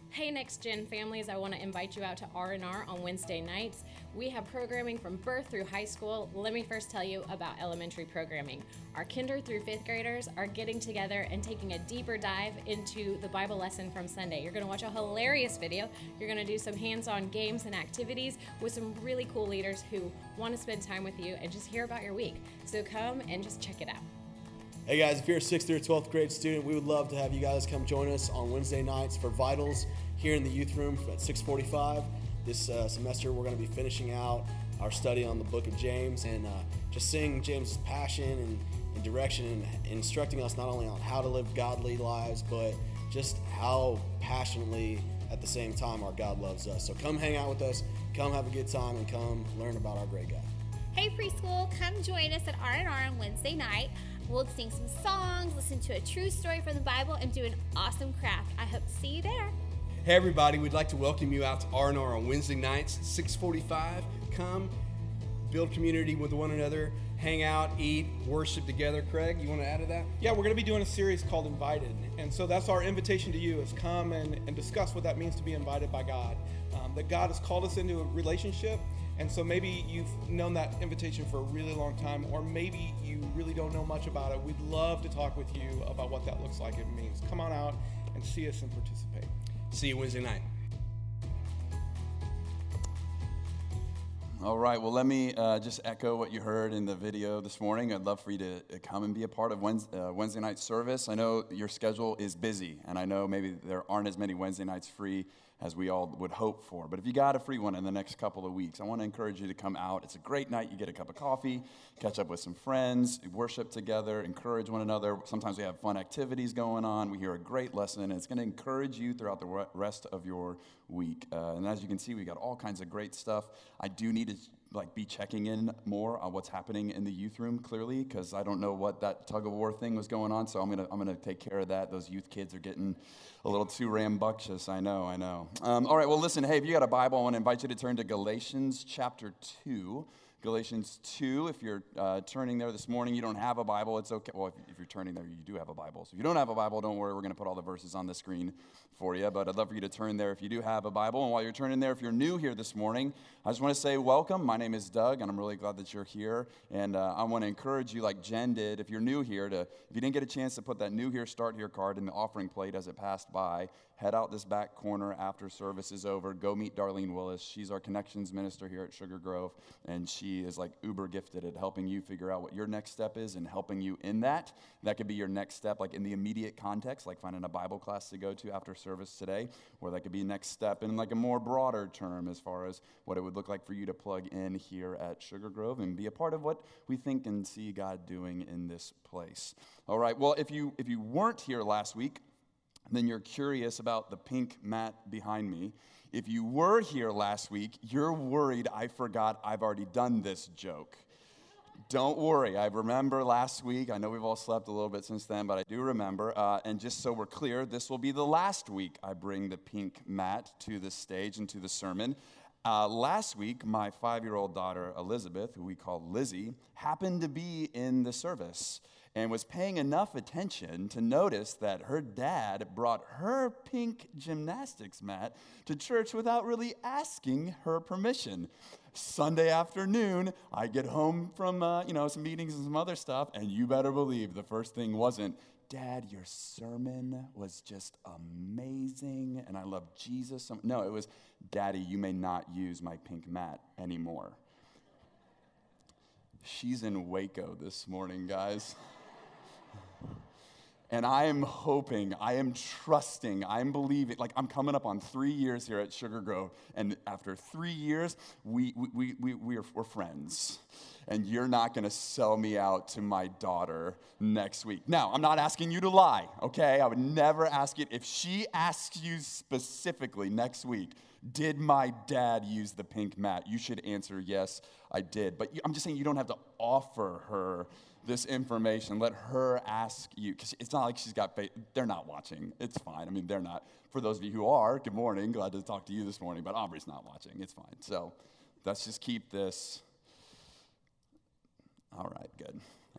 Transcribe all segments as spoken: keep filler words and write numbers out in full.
Hey Next Gen families, I want to invite you out to R and R on Wednesday nights. We have programming from birth through high school. Let me first tell you about elementary programming. Our kinder through fifth graders are getting together and taking a deeper dive into the Bible lesson from Sunday. You're going to watch a hilarious video. You're going to do some hands-on games and activities with some really cool leaders who want to spend time with you and just hear about your week. So come and just check it out. Hey guys, if you're a sixth through twelfth grade student, we would love to have you guys come join us on Wednesday nights for Vitals here in the youth room at six forty-five. This uh, semester we're going to be finishing out our study on the book of James and uh, just seeing James' passion and, and direction and instructing us not only on how to live godly lives, but just how passionately at the same time our God loves us. So come hang out with us, come have a good time, and come learn about our great God. Hey preschool, come join us at R and R on Wednesday night. We'll sing some songs, listen to a true story from the Bible, and do an awesome craft. I hope to see you there. Hey everybody, we'd like to welcome you out to R and R on Wednesday nights, six forty-five. Come, build community with one another, hang out, eat, worship together. Craig, you want to add to that? Yeah, we're going to be doing a series called Invited. And so that's our invitation to you, is come and, and discuss what that means to be invited by God. Um, that God has called us into a relationship. And so maybe you've known that invitation for a really long time, or maybe you really don't know much about it. We'd love to talk with you about what that looks like and means. Come on out and see us and participate. See you Wednesday night. All right, well, let me uh, just echo what you heard in the video this morning. I'd love for you to come and be a part of Wednesday, uh, Wednesday night service. I know your schedule is busy, and I know maybe there aren't as many Wednesday nights free as we all would hope for. But if you got a free one in the next couple of weeks, I want to encourage you to come out. It's a great night. You get a cup of coffee, catch up with some friends, worship together, encourage one another. Sometimes we have fun activities going on. We hear a great lesson, and it's going to encourage you throughout the rest of your week. Uh, and as you can see, we got all kinds of great stuff. I do need to like be checking in more on what's happening in the youth room, clearly, because I don't know what that tug-of-war thing was going on, so I'm gonna I'm gonna take care of that. Those youth kids are getting a little too rambunctious. I know, I know. Um, all right, well, listen, hey, if you got a Bible, I want to invite you to turn to Galatians chapter two. Galatians two, if you're uh, turning there this morning, you don't have a Bible, it's okay. Well, if, if you're turning there, you do have a Bible. So if you don't have a Bible, don't worry, we're going to put all the verses on the screen for you. But I'd love for you to turn there if you do have a Bible. And while you're turning there, if you're new here this morning, I just want to say welcome. My name is Doug, and I'm really glad that you're here. And uh, I want to encourage you, like Jen did, if you're new here, to if you didn't get a chance to put that new here, start here card in the offering plate as it passed by, head out this back corner after service is over. Go meet Darlene Willis. She's our connections minister here at Sugar Grove, and she is like uber gifted at helping you figure out what your next step is and helping you in that. That could be your next step, like in the immediate context, like finding a Bible class to go to after service today, or that could be next step in like a more broader term as far as what it would look like for you to plug in here at Sugar Grove and be a part of what we think and see God doing in this place. All right, well, if you if you weren't here last week, then you're curious about the pink mat behind me. If you were here last week, you're worried I forgot I've already done this joke. Don't worry, I remember last week. I know we've all slept a little bit since then, but I do remember. Uh, and just so we're clear, this will be the last week I bring the pink mat to the stage and to the sermon. Uh, last week, my five-year-old daughter, Elizabeth, who we call Lizzie, happened to be in the service and was paying enough attention to notice that her dad brought her pink gymnastics mat to church without really asking her permission. Sunday afternoon, I get home from uh, you know some meetings and some other stuff, and you better believe the first thing wasn't, "Dad, your sermon was just amazing, and I love Jesus." No, it was, "Daddy, you may not use my pink mat anymore." She's in Waco this morning, guys. And I am hoping, I am trusting, I'm believing, like I'm coming up on three years here at Sugar Grove, and after three years, we we we, we, we are, we're friends. And you're not going to sell me out to my daughter next week. Now, I'm not asking you to lie, okay? I would never ask it. If she asks you specifically next week, did my dad use the pink mat? You should answer, yes, I did. But I'm just saying you don't have to offer her this information. Let her ask you, because it's not like she's got faith. They're not watching. It's fine. I mean, they're not. For those of you who are, good morning. Glad to talk to you this morning, but Aubrey's not watching. It's fine. So let's just keep this. All right, good.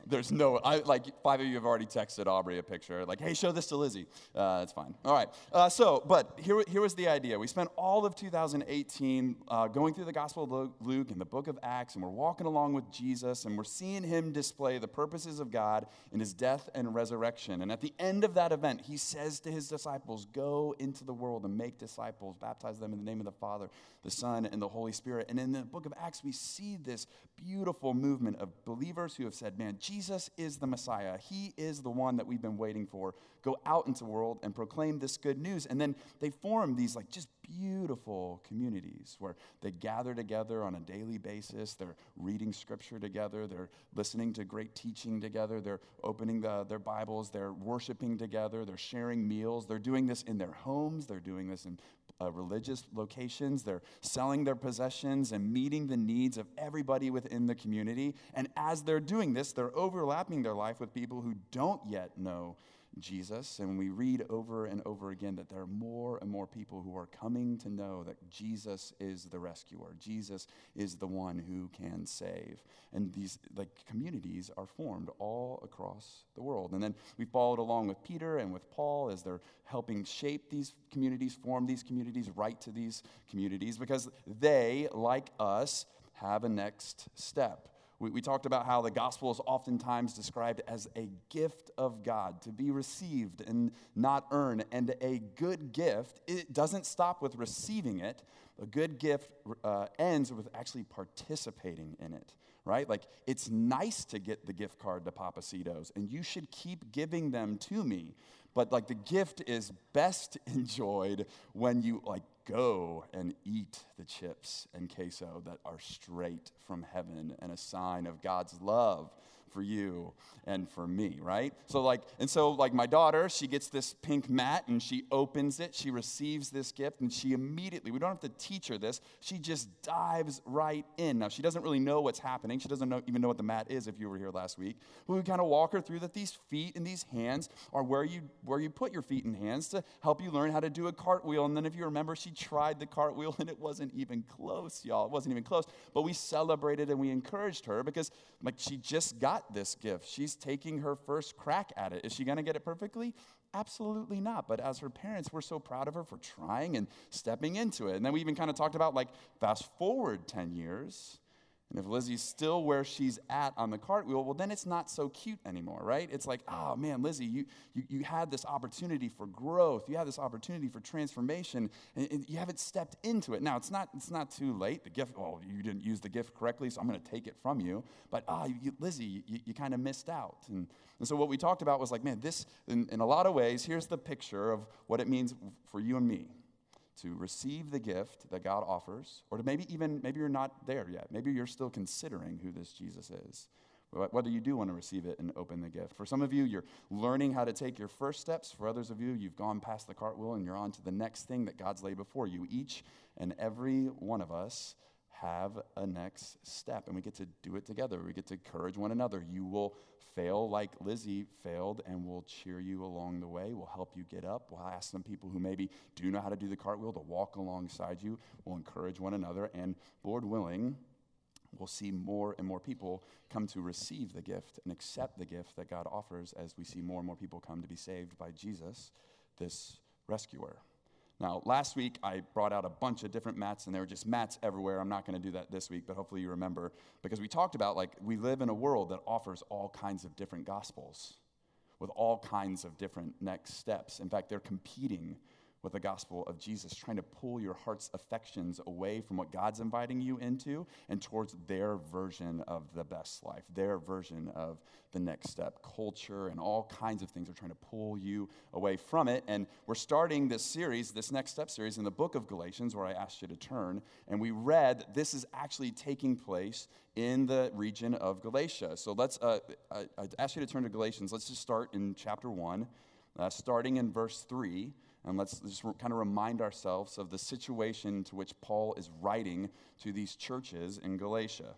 There's no, I like five of you have already texted Aubrey a picture, like, hey, show this to Lizzie. Uh, that's fine. All right. Uh, so, but here, here was the idea. We spent all of two thousand eighteen uh, going through the Gospel of Luke and the book of Acts, and we're walking along with Jesus, and we're seeing him display the purposes of God in his death and resurrection. And at the end of that event, he says to his disciples, go into the world and make disciples, baptize them in the name of the Father, the Son, and the Holy Spirit. And in the book of Acts, we see this beautiful movement of believers who have said, man, Jesus is the Messiah. He is the one that we've been waiting for. Go out into the world and proclaim this good news. And then they form these like just beautiful communities where they gather together on a daily basis. They're reading scripture together. They're listening to great teaching together. They're opening the, their Bibles. They're worshiping together. They're sharing meals. They're doing this in their homes. They're doing this in Uh, religious locations. They're selling their possessions and meeting the needs of everybody within the community. And as they're doing this, they're overlapping their life with people who don't yet know Jesus. And we read over and over again that there are more and more people who are coming to know that Jesus is the rescuer. Jesus is the one who can save. And these like communities are formed all across the world. And then we followed along with Peter and with Paul as they're helping shape these communities, form these communities, write to these communities, because they, like us, have a next step. We, we talked about how the gospel is oftentimes described as a gift of God, to be received and not earned. And a good gift, it doesn't stop with receiving it. A good gift uh, ends with actually participating in it, right? Like, it's nice to get the gift card to Papacitos, and you should keep giving them to me. But, like, the gift is best enjoyed when you, like, go and eat the chips and queso that are straight from heaven and a sign of God's love for you and for me, right? So like, and so like my daughter, she gets this pink mat and she opens it, she receives this gift, and she immediately, we don't have to teach her this, she just dives right in. Now, she doesn't really know what's happening. She doesn't know, even know what the mat is if you were here last week. But we kind of walk her through that these feet and these hands are where you where you put your feet and hands to help you learn how to do a cartwheel. And then if you remember, she tried the cartwheel and it wasn't even close, y'all. It wasn't even close. But we celebrated and we encouraged her because like she just got this gift. She's taking her first crack at it. Is she going to get it perfectly? Absolutely not. But as her parents, we're so proud of her for trying and stepping into it. And then we even kind of talked about like fast forward ten years. And if Lizzie's still where she's at on the cartwheel, well, then it's not so cute anymore, right? It's like, oh, man, Lizzie, you you, you had this opportunity for growth. You had this opportunity for transformation, and, and you haven't stepped into it. Now, it's not it's not too late. The gift, well, you didn't use the gift correctly, so I'm going to take it from you. But, ah, oh, you, Lizzie, you, you kind of missed out. And, and so what we talked about was like, man, this, in, in a lot of ways, here's the picture of what it means for you and me to receive the gift that God offers, or to maybe even, maybe you're not there yet. Maybe you're still considering who this Jesus is, whether you do want to receive it and open the gift. For some of you, you're learning how to take your first steps. For others of you, you've gone past the cartwheel and you're on to the next thing that God's laid before you. Each and every one of us have a next step, and we get to do it together. We get to encourage one another. You will fail like Lizzie failed, and we'll cheer you along the way. We'll help you get up. We'll ask some people who maybe do know how to do the cartwheel to walk alongside you. We'll encourage one another, and Lord willing, we'll see more and more people come to receive the gift and accept the gift that God offers as we see more and more people come to be saved by Jesus, this rescuer. Now, last week, I brought out a bunch of different mats, and there were just mats everywhere. I'm not going to do that this week, but hopefully you remember, because we talked about, like, we live in a world that offers all kinds of different gospels with all kinds of different next steps. In fact, they're competing with the gospel of Jesus, trying to pull your heart's affections away from what God's inviting you into and towards their version of the best life, their version of the next step. Culture and all kinds of things are trying to pull you away from it. And we're starting this series, this next step series, in the book of Galatians, where I asked you to turn. And we read that this is actually taking place in the region of Galatia. So let's, uh, I, I asked you to turn to Galatians. Let's just start in chapter one, uh, starting in verse three. And let's just kind of remind ourselves of the situation to which Paul is writing to these churches in Galatia.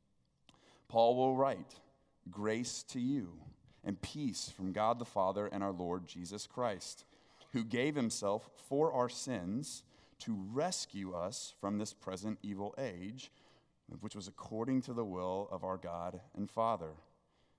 Paul will write, "Grace to you and peace from God the Father and our Lord Jesus Christ, who gave himself for our sins to rescue us from this present evil age, which was according to the will of our God and Father,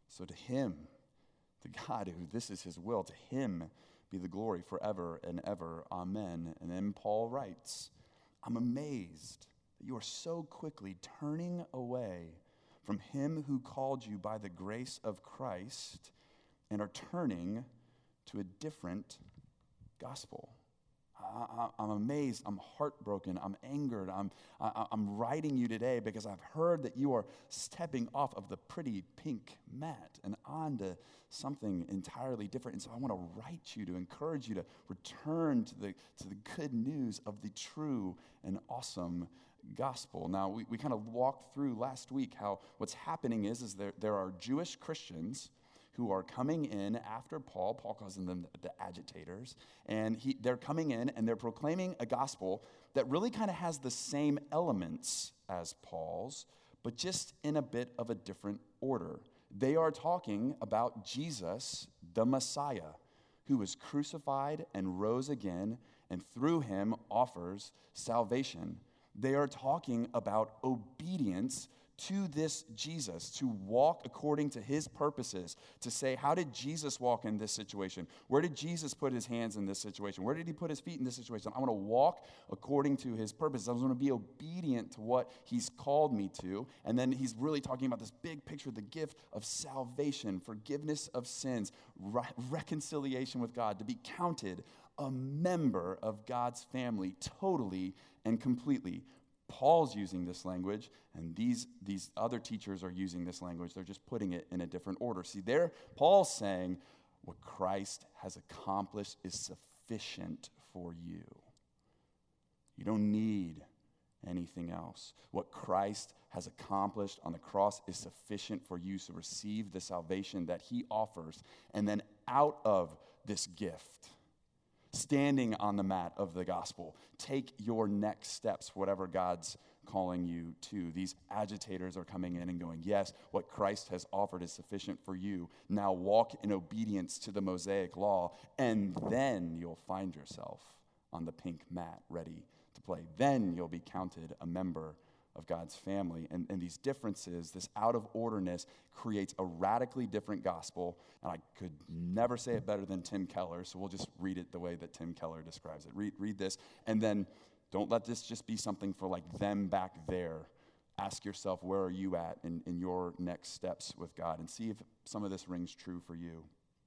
So to him, to God, who this is his will, to him be the glory forever and ever. Amen. And then Paul writes, I'm amazed that you are so quickly turning away from him who called you by the grace of Christ and are turning to a different gospel. I, I, I'm amazed, I'm heartbroken, I'm angered, I'm, I, I'm writing you today because I've heard that you are stepping off of the pretty pink mat and onto something entirely different. And so I want to write you to encourage you to return to the, to the good news of the true and awesome gospel. Now, we, we kind of walked through last week how what's happening is, is there, there are Jewish Christians who are coming in after Paul. Paul calls them the, the agitators. And he, they're coming in and they're proclaiming a gospel that really kind of has the same elements as Paul's, but just in a bit of a different order. They are talking about Jesus, the Messiah, who was crucified and rose again, and through him offers salvation. They are talking about obedience to this Jesus, to walk according to his purposes, to say, how did Jesus walk in this situation? Where did Jesus put his hands in this situation? Where did he put his feet in this situation? I want to walk according to his purposes. I want to be obedient to what he's called me to. And then he's really talking about this big picture, the gift of salvation, forgiveness of sins, re- reconciliation with God, to be counted a member of God's family totally and completely. Paul's using this language, and these, these other teachers are using this language. They're just putting it in a different order. See, there, Paul's saying what Christ has accomplished is sufficient for you. You don't need anything else. What Christ has accomplished on the cross is sufficient for you to receive the salvation that he offers. And then out of this gift, standing on the mat of the gospel, take your next steps, whatever God's calling you to. These agitators are coming in and going, yes, what Christ has offered is sufficient for you. Now walk in obedience to the Mosaic law, and then you'll find yourself on the pink mat ready to play. Then you'll be counted a member of God's family. And, and these differences, this out-of-orderness, creates a radically different gospel. And I could never say it better than Tim Keller, so we'll just read it the way that Tim Keller describes it. Read, read this, and then don't let this just be something for like them back there. Ask yourself, where are you at in, in your next steps with God? And see if some of this rings true for you.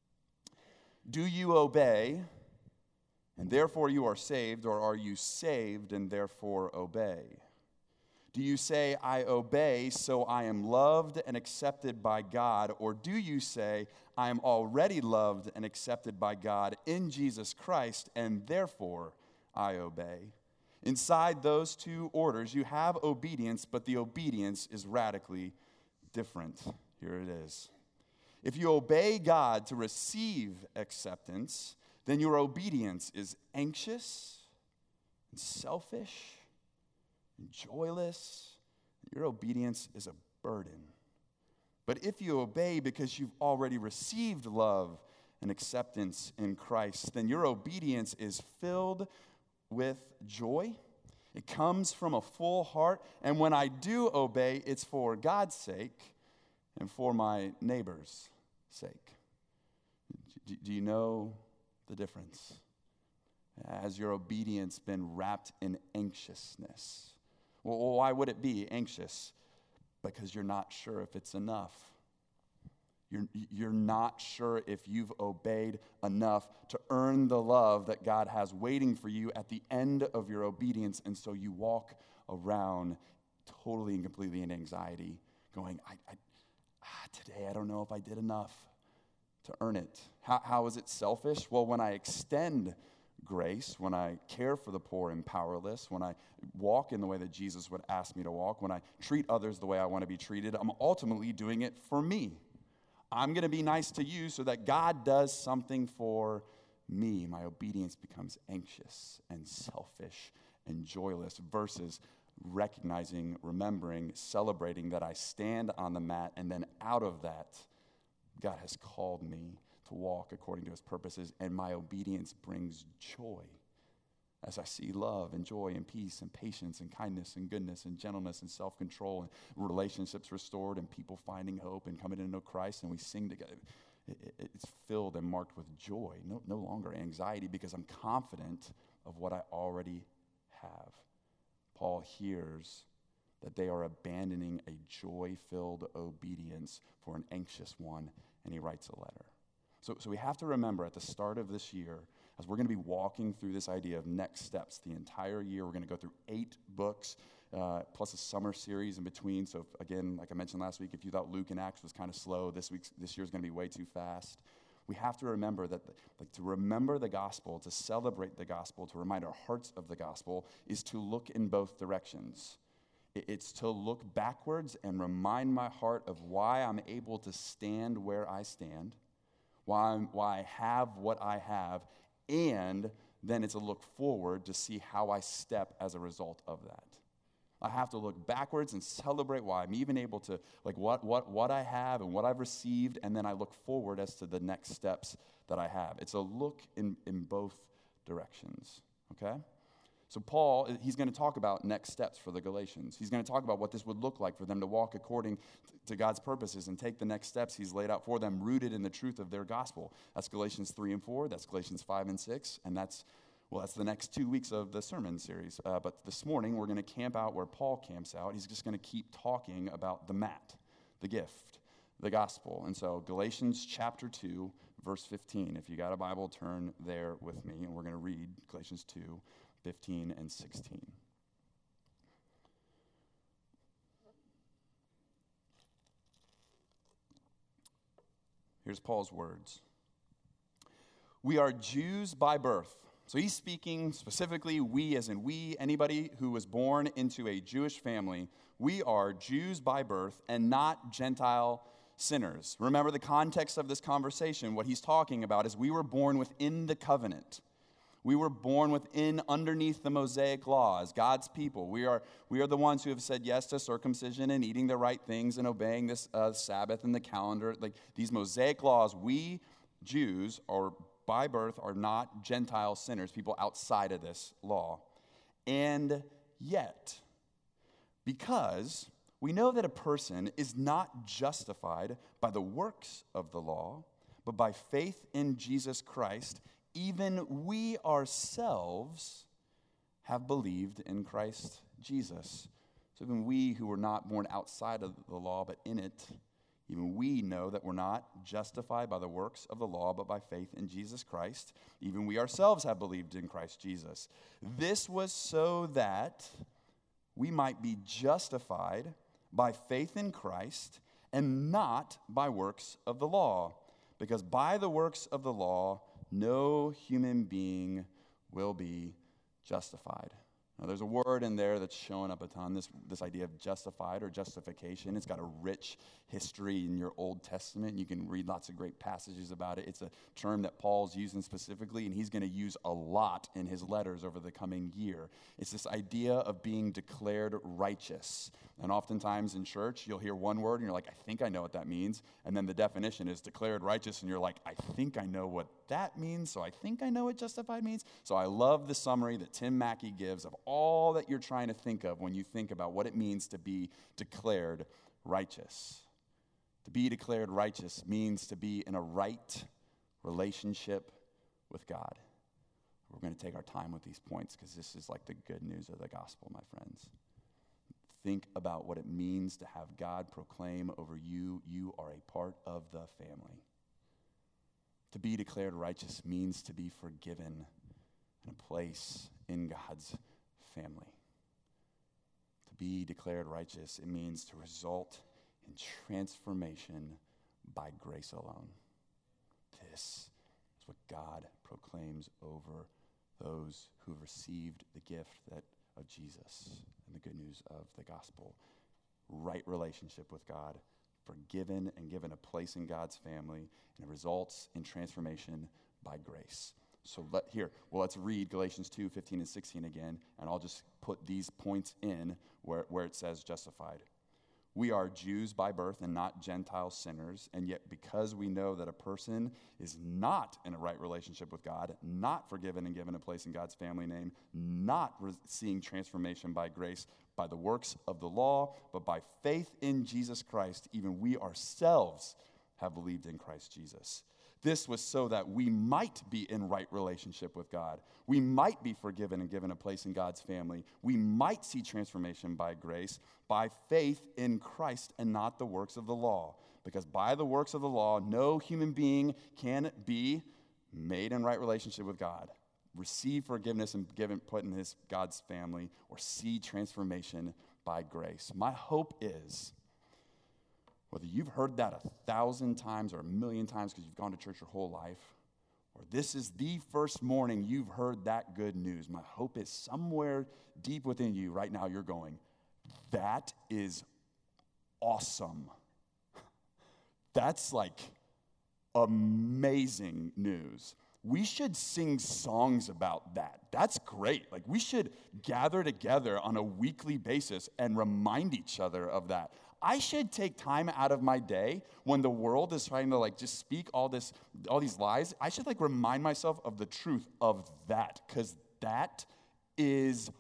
Do you obey, and therefore you are saved, or are you saved and therefore obey? Do you say, I obey, so I am loved and accepted by God? Or do you say, I am already loved and accepted by God in Jesus Christ, and therefore I obey? Inside those two orders, you have obedience, but the obedience is radically different. Here it is. If you obey God to receive acceptance, then your obedience is anxious and selfish and joyless. Your obedience is a burden. But if you obey because you've already received love and acceptance in Christ, then your obedience is filled with joy. It comes from a full heart. And when I do obey, it's for God's sake and for my neighbor's sake. Do you know the difference? Has your obedience been wrapped in anxiousness? Well, why would it be anxious? Because you're not sure if it's enough. You're, you're not sure if you've obeyed enough to earn the love that God has waiting for you at the end of your obedience, and so you walk around totally and completely in anxiety, going, I, I, ah, today I don't know if I did enough to earn it. How, how is it selfish? Well, when I extend grace, when I care for the poor and powerless, when I walk in the way that Jesus would ask me to walk, when I treat others the way I want to be treated, I'm ultimately doing it for me. I'm going to be nice to you so that God does something for me. My obedience becomes anxious and selfish and joyless versus recognizing, remembering, celebrating that I stand on the mat, and then out of that, God has called me to walk according to his purposes, and my obedience brings joy as I see love and joy and peace and patience and kindness and goodness and gentleness and self-control and relationships restored and people finding hope and coming to know Christ and we sing together, it, it, it's filled and marked with joy, no, no longer anxiety, because I'm confident of what I already have. Paul hears that they are abandoning a joy-filled obedience for an anxious one, and he writes a letter. So, so we have to remember at the start of this year, as we're going to be walking through this idea of next steps the entire year, we're going to go through eight books, uh, plus a summer series in between. So if, again, like I mentioned last week, if you thought Luke and Acts was kind of slow, this week's this year's going to be way too fast. We have to remember that, like, to remember the gospel, to celebrate the gospel, to remind our hearts of the gospel, is to look in both directions. It's to look backwards and remind my heart of why I'm able to stand where I stand, why, I'm, why I have what I have, and then it's a look forward to see how I step as a result of that. I have to look backwards and celebrate why I'm even able to, like, what, what, what I have and what I've received, and then I look forward as to the next steps that I have. It's a look in, in both directions, okay? So Paul, he's going to talk about next steps for the Galatians. He's going to talk about what this would look like for them to walk according to God's purposes and take the next steps he's laid out for them, rooted in the truth of their gospel. That's Galatians three and four, that's Galatians five and six, and that's, well, that's the next two weeks of the sermon series. Uh, but this morning, we're going to camp out where Paul camps out. He's just going to keep talking about the mat, the gift, the gospel. And so Galatians chapter two, verse fifteen. If you got a Bible, turn there with me, and we're going to read Galatians two, fifteen and sixteen. Here's Paul's words. We are Jews by birth. So he's speaking specifically, we as in we, anybody who was born into a Jewish family. We are Jews by birth and not Gentile sinners. Remember the context of this conversation. What he's talking about is we were born within the covenant. We were born within, underneath the Mosaic law as God's people. We are, we are the ones who have said yes to circumcision and eating the right things and obeying this uh, Sabbath and the calendar. Like these Mosaic laws, we Jews are by birth are not Gentile sinners, people outside of this law. And yet, because we know that a person is not justified by the works of the law, but by faith in Jesus Christ, even we ourselves have believed in Christ Jesus. So even we who were not born outside of the law, but in it, even we know that we're not justified by the works of the law, but by faith in Jesus Christ. Even we ourselves have believed in Christ Jesus. This was so that we might be justified by faith in Christ and not by works of the law. Because by the works of the law, no human being will be justified. Now, there's a word in there that's showing up a ton, this, this idea of justified or justification. It's got a rich history in your Old Testament. You can read lots of great passages about it. It's a term that Paul's using specifically, and he's going to use a lot in his letters over the coming year. It's this idea of being declared righteous. And oftentimes in church, you'll hear one word, and you're like, I think I know what that means. And then the definition is declared righteous, and you're like, I think I know what that means, so I think I know what justified means. So I love the summary that Tim Mackey gives of all that you're trying to think of when you think about what it means to be declared righteous. To be declared righteous means to be in a right relationship with God. We're going to take our time with these points because this is like the good news of the gospel, my friends. Think about what it means to have God proclaim over you, you are a part of the family. To be declared righteous means to be forgiven and a place in God's family. To be declared righteous, it means to result in transformation by grace alone. This is what God proclaims over those who have received the gift that of Jesus and the good news of the gospel. Right relationship with God, forgiven and given a place in God's family, and it results in transformation by grace. So let here, well, let's read Galatians two, fifteen and sixteen again, and I'll just put these points in where, where it says justified. We are Jews by birth and not Gentile sinners, and yet because we know that a person is not in a right relationship with God, not forgiven and given a place in God's family name, not re- seeing transformation by grace, by the works of the law, but by faith in Jesus Christ, even we ourselves have believed in Christ Jesus. This was so that we might be in right relationship with God. We might be forgiven and given a place in God's family. We might see transformation by grace, by faith in Christ and not the works of the law. Because by the works of the law, no human being can be made in right relationship with God, receive forgiveness and given, put in his God's family, or see transformation by grace. My hope is, whether you've heard that a thousand times or a million times because you've gone to church your whole life, or this is the first morning you've heard that good news, my hope is somewhere deep within you right now you're going, that is awesome. That's like amazing news. We should sing songs about that. That's great. Like, we should gather together on a weekly basis and remind each other of that. I should take time out of my day when the world is trying to like just speak all this, all these lies. I should like remind myself of the truth of that, because that is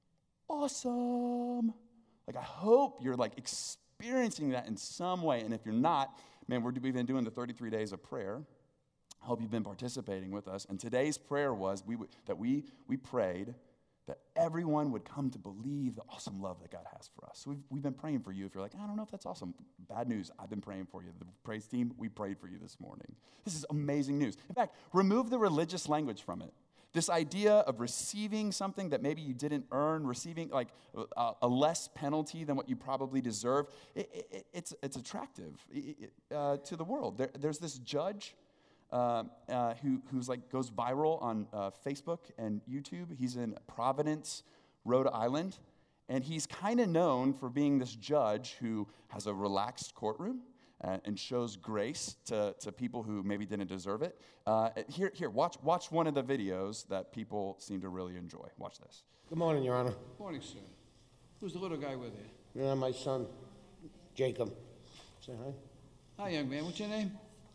awesome. Like, I hope you're like experiencing that in some way. And if you're not, man, we're, we've been doing the thirty-three days of prayer. I hope you've been participating with us. And today's prayer was we would, that we we prayed that everyone would come to believe the awesome love that God has for us. So we've, we've been praying for you. If you're like, I don't know if that's awesome, bad news, I've been praying for you. The praise team, we prayed for you this morning. This is amazing news. In fact, remove the religious language from it. This idea of receiving something that maybe you didn't earn, receiving like a, a less penalty than what you probably deserve, it, it, it's, it's attractive uh, to the world. There, there's this judge Uh, uh, who who's like goes viral on uh, Facebook and YouTube. He's in Providence, Rhode Island, and he's kind of known for being this judge who has a relaxed courtroom uh, and shows grace to, to people who maybe didn't deserve it. Uh, here, here, watch watch one of the videos that people seem to really enjoy. Watch this. Good morning, Your Honor. Morning, sir. Who's the little guy with you? You know, my son, Jacob. Say hi. Hi, young man. What's your name?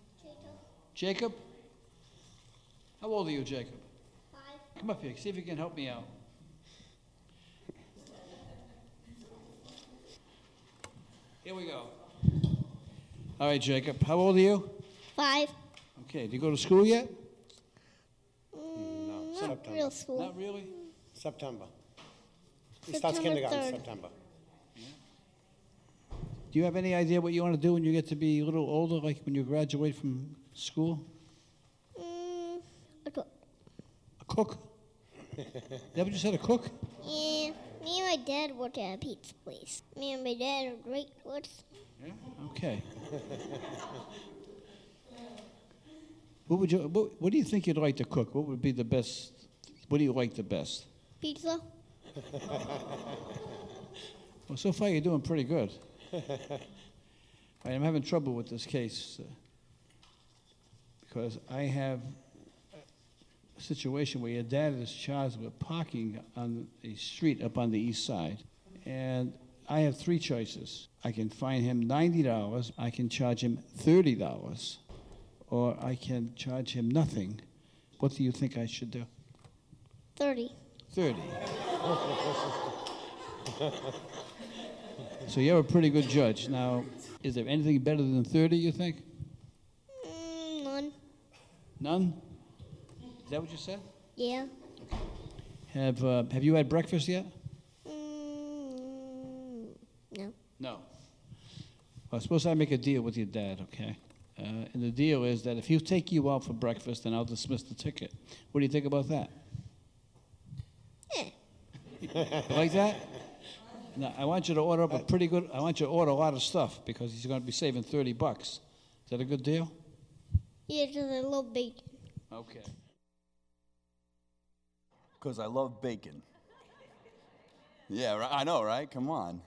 Jacob? How old are you, Jacob? Five. Come up here. See if you can help me out. Here we go. All right, Jacob. How old are you? Five. Okay. Do you go to school yet? Mm, No, not September. real school. Not really? September. He starts September kindergarten in third. September. Do you have any idea what you want to do when you get to be a little older, like when you graduate from school? Mm, a cook. A cook? Is that what you said, a cook? Yeah, me and my dad work at a pizza place. Me and my dad are great cooks. Yeah. Okay. What would you? What, what do you think you'd like to cook? What would be the best? What do you like the best? Pizza. Well, so far you're doing pretty good. All right, I'm having trouble with this case uh, because I have a situation where your dad is charged with parking on a street up on the east side, and I have three choices. I can fine him ninety dollars, I can charge him thirty dollars, or I can charge him nothing. What do you think I should do? Thirty. thirty. So you're a pretty good judge. Now, is there anything better than thirty, you think? Mm, none. None? Is that what you said? Yeah. Have uh, Have you had breakfast yet? Mm, no. No. Well, suppose I make a deal with your dad, okay? Uh, and the deal is that if he'll take you out for breakfast, then I'll dismiss the ticket. What do you think about that? Eh. You like that? Now, I want you to order up a pretty good, I want you to order a lot of stuff because he's going to be saving thirty bucks. Is that a good deal? Yeah, just a little bacon. Okay. Because I love bacon. Yeah, right, I know, right? Come on.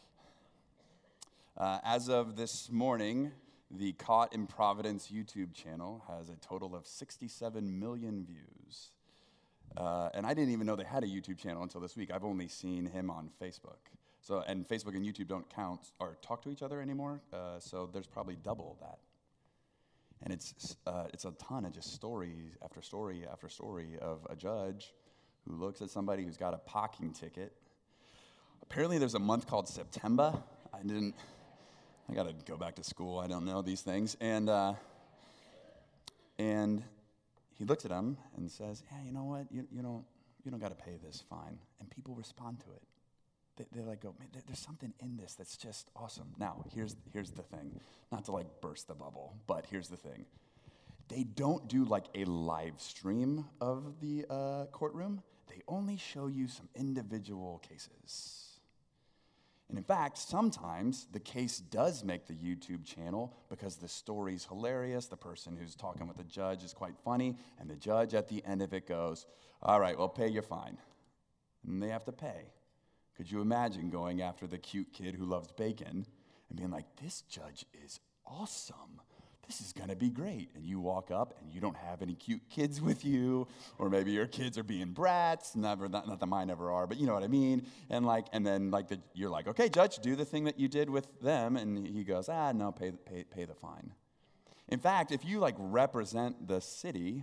Uh, as of this morning, the Caught in Providence YouTube channel has a total of sixty-seven million views. Uh, and I didn't even know they had a YouTube channel until this week. I've only seen him on Facebook. So, and Facebook and YouTube don't count or talk to each other anymore, uh, so there's probably double that. And it's uh, it's a ton of just story after story after story of a judge who looks at somebody who's got a parking ticket. Apparently there's a month called September. I didn't, I got to go back to school. I don't know these things. And uh, and he looks at him and says, yeah, you know what? You, you don't, you don't got to pay this fine. And people respond to it. They, they're like, go, man, there, there's something in this that's just awesome. Now, here's, here's the thing. Not to like burst the bubble, but here's the thing. They don't do like a live stream of the uh, courtroom. They only show you some individual cases. And in fact, sometimes the case does make the YouTube channel because the story's hilarious, the person who's talking with the judge is quite funny, and the judge at the end of it goes, all right, well, pay your fine. And they have to pay. Could you imagine going after the cute kid who loves bacon and being like, this judge is awesome. This is going to be great. And you walk up and you don't have any cute kids with you, or maybe your kids are being brats. Never, not, not that mine ever are, but you know what I mean. And like, and then like the, you're like, okay, judge, do the thing that you did with them. And he goes, ah, no, pay, pay, pay the fine. In fact, if you like represent the city,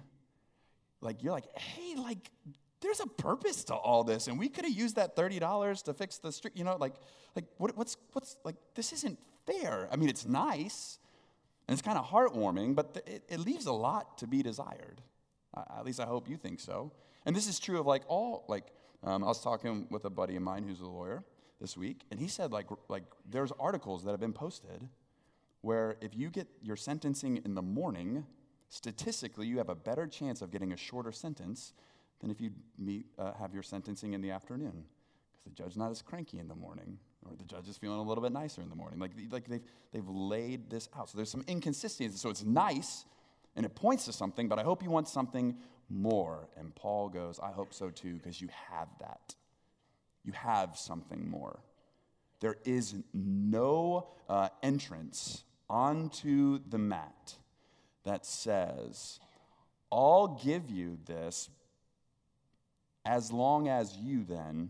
like you're like, hey, like there's a purpose to all this, and we could have used that thirty dollars to fix the street. You know, like, like what, what's what's like this isn't fair. I mean, it's nice. And it's kind of heartwarming, but th- it, it leaves a lot to be desired. Uh, at least I hope you think so. And this is true of like all, like, um, I was talking with a buddy of mine who's a lawyer this week, and he said like, like there's articles that have been posted where if you get your sentencing in the morning, statistically you have a better chance of getting a shorter sentence than if you meet, uh, have your sentencing in the afternoon. Because the judge's not as cranky in the morning, or the judge is feeling a little bit nicer in the morning. Like, like they've, they've laid this out. So there's some inconsistencies. So it's nice, and it points to something, but I hope you want something more. And Paul goes, I hope so too, because you have that. You have something more. There is no uh, entrance onto the mat that says, I'll give you this as long as you then.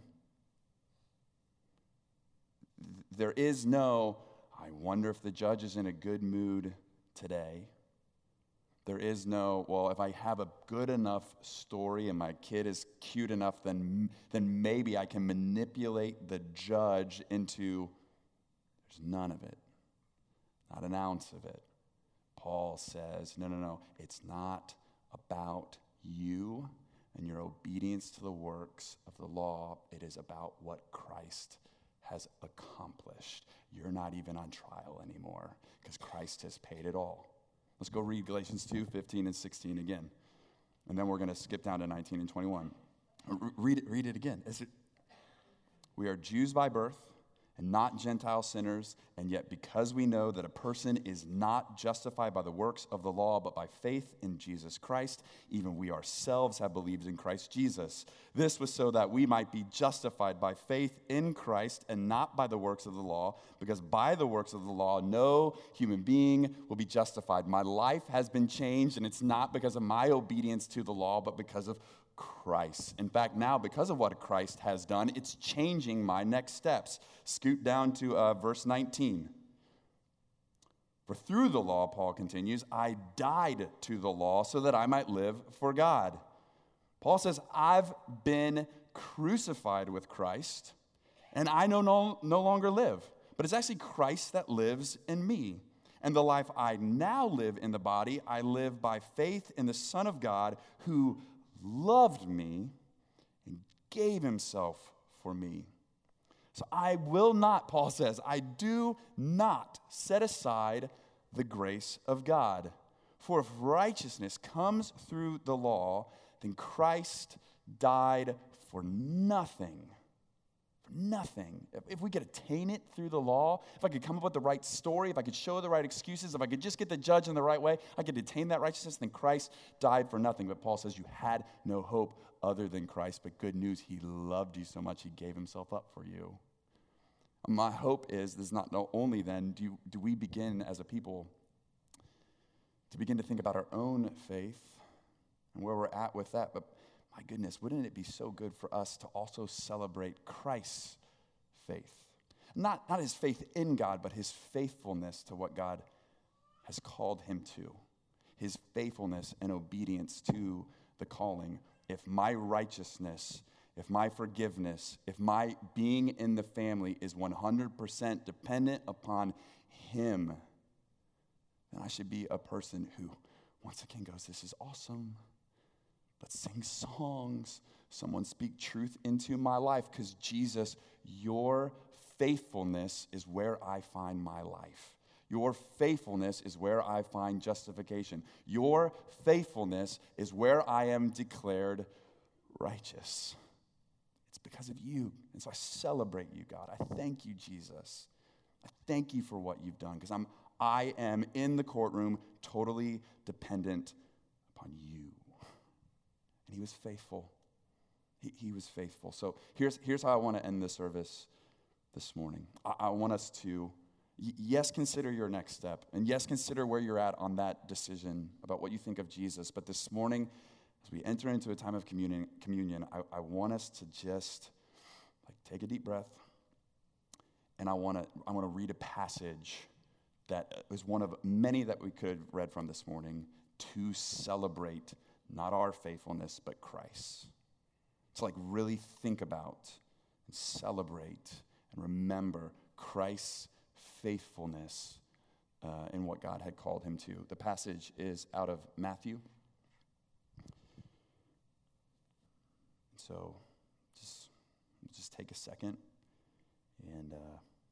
There is no, I wonder if the judge is in a good mood today. There is no, well, if I have a good enough story and my kid is cute enough, then, then maybe I can manipulate the judge into, there's none of it. Not an ounce of it. Paul says, no, no, no, it's not about you and your obedience to the works of the law. It is about what Christ has accomplished. You're not even on trial anymore because Christ has paid it all. Let's go read Galatians two, fifteen and sixteen again. And then we're going to skip down to nineteen and twenty-one. Read it, read it again. Is it, we are Jews by birth and not Gentile sinners, and yet because we know that a person is not justified by the works of the law, but by faith in Jesus Christ, even we ourselves have believed in Christ Jesus. This was so that we might be justified by faith in Christ and not by the works of the law, because by the works of the law, no human being will be justified. My life has been changed, and it's not because of my obedience to the law, but because of Christ. In fact, now, because of what Christ has done, it's changing my next steps. Scoot down to uh, verse nineteen. For through the law, Paul continues, I died to the law so that I might live for God. Paul says, I've been crucified with Christ, and I no, no, no longer live. But it's actually Christ that lives in me. And the life I now live in the body, I live by faith in the Son of God, who loved me and gave himself for me. So I will not, Paul says, I do not set aside the grace of God. For if righteousness comes through the law, then Christ died for nothing. For nothing. If, if we could attain it through the law, if I could come up with the right story, if I could show the right excuses, if I could just get the judge in the right way, I could attain that righteousness, then Christ died for nothing. But Paul says you had no hope other than Christ. But good news, he loved you so much, he gave himself up for you. My hope is, this is not only then do, you, do we begin as a people to begin to think about our own faith and where we're at with that, but my goodness, wouldn't it be so good for us to also celebrate Christ's faith? Not, not his faith in God, but his faithfulness to what God has called him to. His faithfulness and obedience to the calling. If my righteousness, if my forgiveness, if my being in the family is one hundred percent dependent upon him, then I should be a person who once again goes, this is awesome. Let's sing songs. Someone speak truth into my life, because Jesus, your faithfulness is where I find my life. Your faithfulness is where I find justification. Your faithfulness is where I am declared righteous. It's because of you. And so I celebrate you, God. I thank you, Jesus. I thank you for what you've done, because I'm I am in the courtroom totally dependent upon you. And he was faithful. He, he was faithful. So here's, here's how I want to end this service this morning. I, I want us to, y- yes, consider your next step. And yes, consider where you're at on that decision about what you think of Jesus. But this morning, as we enter into a time of communion, communion I, I want us to just like take a deep breath. And I want to I want to read a passage that was one of many that we could have read from this morning to celebrate not our faithfulness, but Christ. To like really think about and celebrate and remember Christ's faithfulness uh, in what God had called him to. The passage is out of Matthew. So just, just take a second and uh,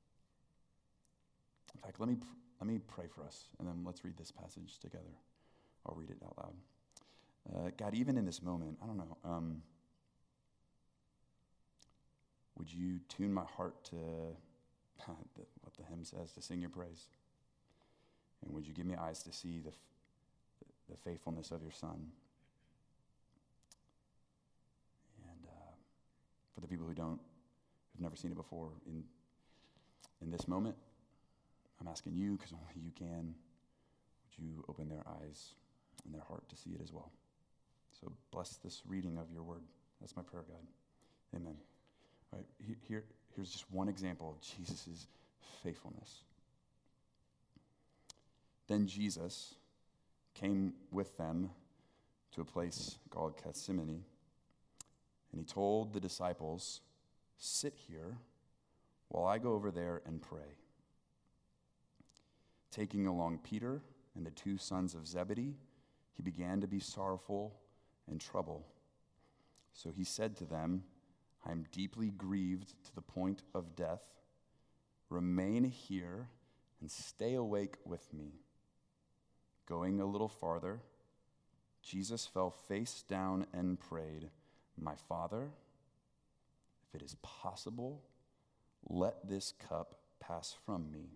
in fact, let me let me pray for us, and then let's read this passage together. I'll read it out loud. Uh, God, even in this moment, I don't know, um, would you tune my heart to the, what the hymn says, to sing your praise? And would you give me eyes to see the, the faithfulness of your Son? And uh, for the people who don't, who've never seen it before, in in this moment, I'm asking you, because only you can, would you open their eyes and their heart to see it as well? So bless this reading of your word. That's my prayer, God. Amen. All right, here, here's just one example of Jesus' faithfulness. Then Jesus came with them to a place called Gethsemane, and he told the disciples, sit here while I go over there and pray. Taking along Peter and the two sons of Zebedee, he began to be sorrowful and troubled. So he said to them, I am deeply grieved to the point of death. Remain here and stay awake with me. Going a little farther, Jesus fell face down and prayed, my Father, if it is possible, let this cup pass from me.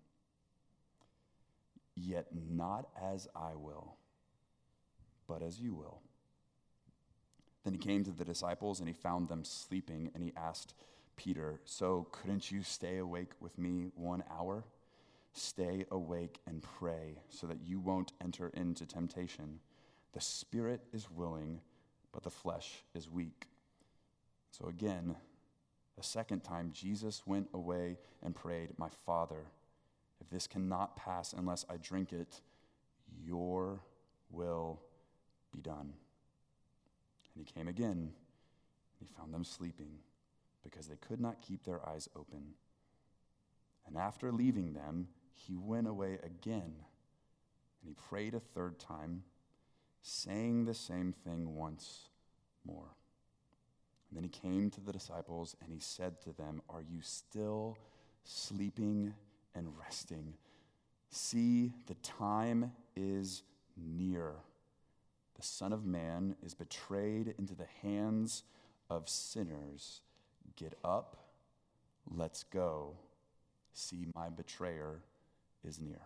Yet not as I will, but as you will. Then he came to the disciples and he found them sleeping, and he asked Peter, so couldn't you stay awake with me one hour? Stay awake and pray so that you won't enter into temptation. The spirit is willing, but the flesh is weak. So again, a second time, Jesus went away and prayed, my Father, if this cannot pass unless I drink it, your will be done. And he came again, and he found them sleeping because they could not keep their eyes open. And after leaving them, he went away again, and he prayed a third time, saying the same thing once more. And then he came to the disciples, and he said to them, are you still sleeping and resting? See, the time is near. The Son of Man is betrayed into the hands of sinners. Get up, let's go. See, my betrayer is near.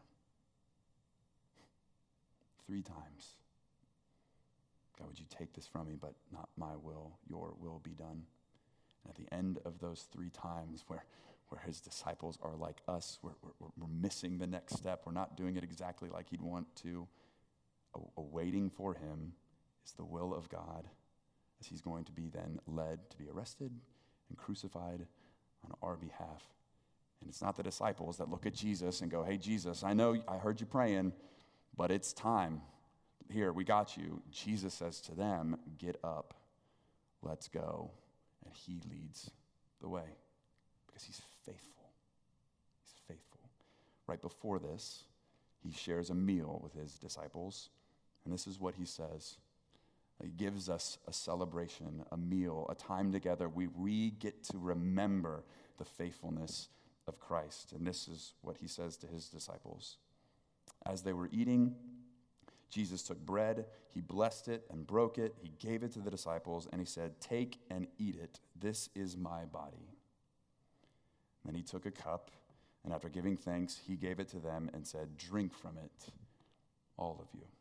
Three times. God, would you take this from me, but not my will, your will be done. And at the end of those three times where, where his disciples are like us, we're, we're, we're missing the next step, we're not doing it exactly like he'd want to, awaiting for him is the will of God, as he's going to be then led to be arrested and crucified on our behalf. And it's not the disciples that look at Jesus and go, hey, Jesus, I know I heard you praying, but it's time. Here, we got you. Jesus says to them, get up, let's go. And he leads the way because he's faithful. He's faithful. Right before this, he shares a meal with his disciples. And this is what he says. He gives us a celebration, a meal, a time together. We, we get to remember the faithfulness of Christ. And this is what he says to his disciples. As they were eating, Jesus took bread, he blessed it and broke it. He gave it to the disciples, and he said, take and eat it. This is my body. Then he took a cup, and after giving thanks, he gave it to them and said, drink from it, all of you.